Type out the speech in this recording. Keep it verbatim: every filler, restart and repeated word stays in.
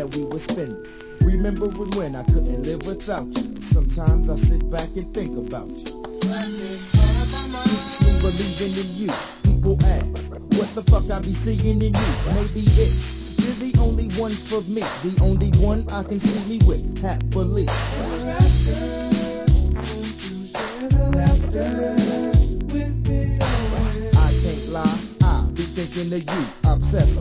that we were spending. Remembering when I couldn't live without you. Sometimes I sit back and think about you. Still believing in you. People ask, what the fuck I be seeing in you? Maybe it's you're the only one for me, the only one I can see me with happily. I can't lie, I be thinking of you, obsessed